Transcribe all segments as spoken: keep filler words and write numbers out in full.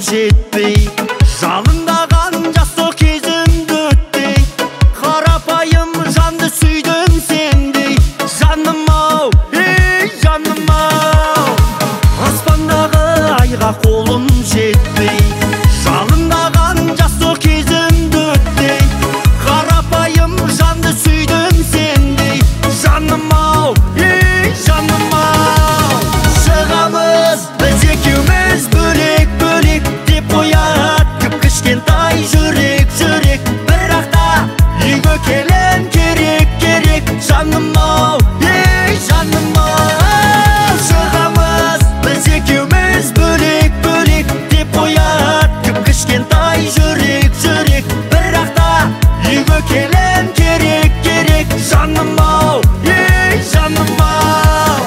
жетпей, жалындаған жасыл кезімді өтпей, қарапайым жанды сүйдім сендей. Жаным-ау, ей жаным-ау, аспандағы айға қолым жетпей, жалындаған жасыл кезімді өтпей, қарапайым жанды сүйдім сендей. Жаным-ау, ей жаным-ау, шығамыз біз екеуміз бөлек-бөлек деп қояды кіп-кішкентай жүрек, жүрек. Бірақ та үйге келем керек-керек. Жаным-ау, ей жаным-ау, шығамыз біз екеуміз бөлек-бөлек деп қояды кіп-кішкентай жүрек, жүрек. Бірақ та үйге келем керек-керек. Жаным-ау, ей жаным-ау.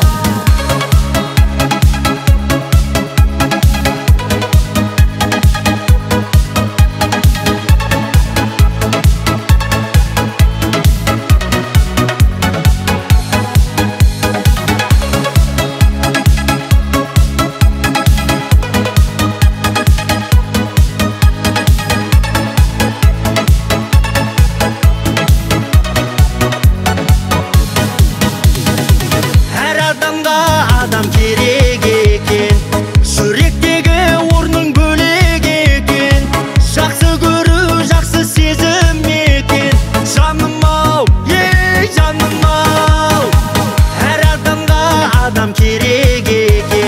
Адам керек екен, жүректегі орның бөлек екен. Жақсы көру, жақсы сезім екен. Жаным-ау, ей жаным-ау, әр адамға адам керек екен.